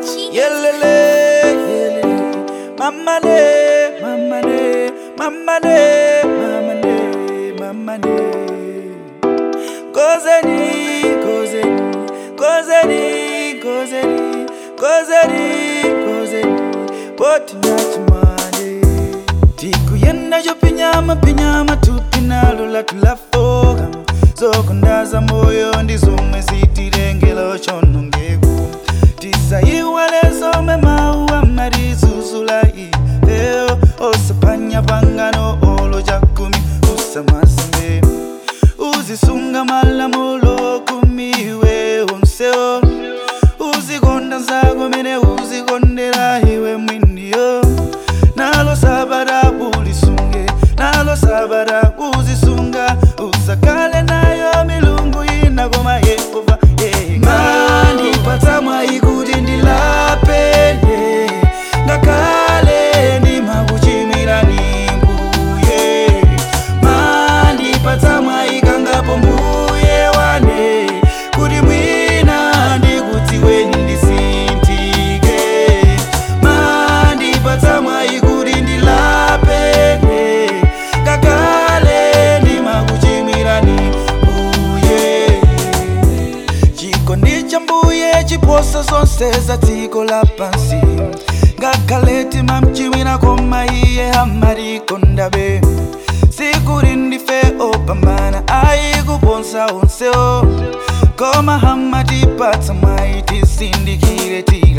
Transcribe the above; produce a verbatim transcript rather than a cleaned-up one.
Yelele, yelele, mama ne, mama ne, mama ne, mama ne, mama ne. Kozeni, kozeni, kozeni, kozeni, kozeni, kozeni, poti natumane. Tiku yenda yo pinyama, pinyama tupina lula tulafoga. Zokundaza moyo ndizomwe zitirengelo chonongegu. Tisa iwale zome maua marizuzula iveo. Osapanya pangano olo jakumi usamasime. Uzisunga malamulo kumiwe onseo. Uzikonda zago mene uzikondera iwe mwindio. Nalo sabara ulisunge, nalo sabara uzisunga. Usakale nayo milungu inagoma Yehova. Mani patamwa ikudi ndilapende. Ngakale ni makuchimira nimbuye. Mani patamwa ikangapo mbuye wane. Kuti mwina ndikutiwe ndisintike. Mani patamwa ikudi ndilapende. Ngakale ni makuchimira nimbuye. Chikondi mbuye chiposa zonse za dziko lapansi. Ngakaleti mamchimira koma iye hamarikondabe. Sikuri ndife opambana aikuponsa onseo. Koma hamatipatsa mwaiti sindikire tira.